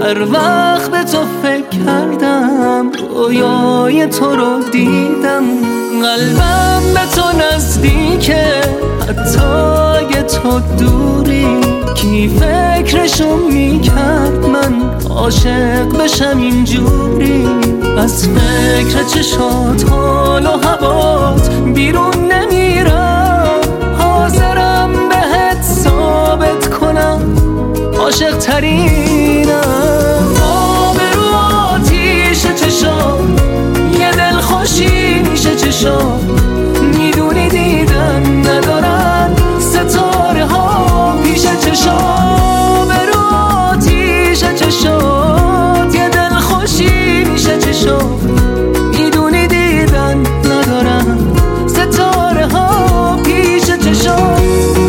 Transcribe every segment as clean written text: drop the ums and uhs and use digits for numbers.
هر وقت به تو فکر کردم رویای تو رو دیدم. قلبم به تو نزدیکه حتی اگه تو دوری. کی فکرشو میکرد من عاشق بشم اینجوری؟ از فکر چشات حال و هوات بیرون نمیرم. حاضرم بهت ثابت کنم عاشق ترینم. آب رو آتیش چشام یه دل خوشی میشه چشام. میدونی دیدن ندارن ستاره ها پیش چشام. رو آتیش چشام یه دل خوشی میشه چشام. میدونی دیدن ندارن ستاره ها پیش چشام.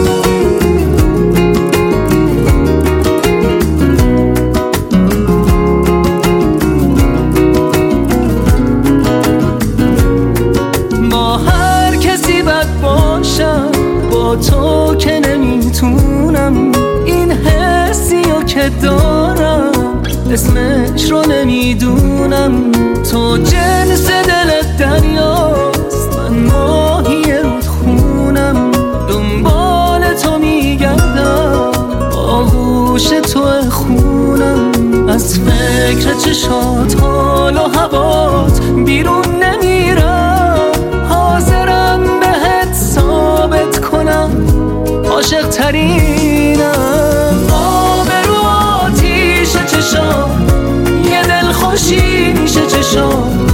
با تو که نمیتونم این حسیو که دارم اسمش رو نمیدونم. تو جنس دل دریاست من ماهی رودخونم. دنبال تو میگردم آغوش تو خونم. از فکر چشات حال و هوات بیرون نمیرم. حاضرم بهت ثابت کنم عاشق ترینم. آب رو آتیش چشام یه دل خوشی میشه چشام.